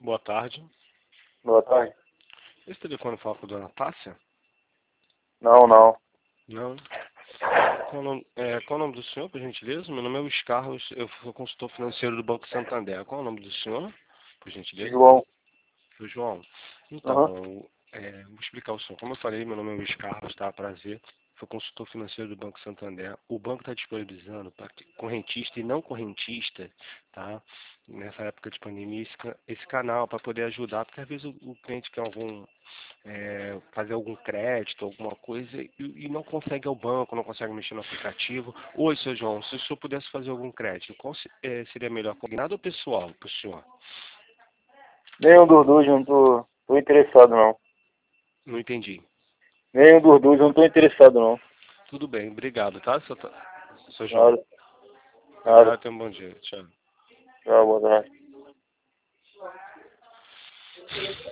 Boa tarde. Boa tarde. Esse telefone fala com a dona Tássia? Não. Não. Qual o nome do senhor, por gentileza? Meu nome é Luiz Carlos, eu sou consultor financeiro do Banco Santander. Qual o nome do senhor, por gentileza? João. O João. Então, Aham. vou explicar o senhor. Como eu falei, meu nome é Luiz Carlos, tá? Prazer. Sou consultor financeiro do Banco Santander. O banco está disponibilizando para correntista e não correntista, tá? Nessa época de pandemia, esse canal para poder ajudar, porque às vezes o cliente quer fazer algum crédito, alguma coisa, e não consegue ao banco, não consegue mexer no aplicativo. Oi, seu João, se o senhor pudesse fazer algum crédito, qual seria melhor, combinado ou pessoal para o senhor? Nenhum dos dois, não tô interessado não. Não entendi. Nenhum dos dois, não tô interessado não. Tudo bem, obrigado, tá, seu João? Nada. Obrigado, tenha um bom dia. Tchau. Tchau, boa tarde.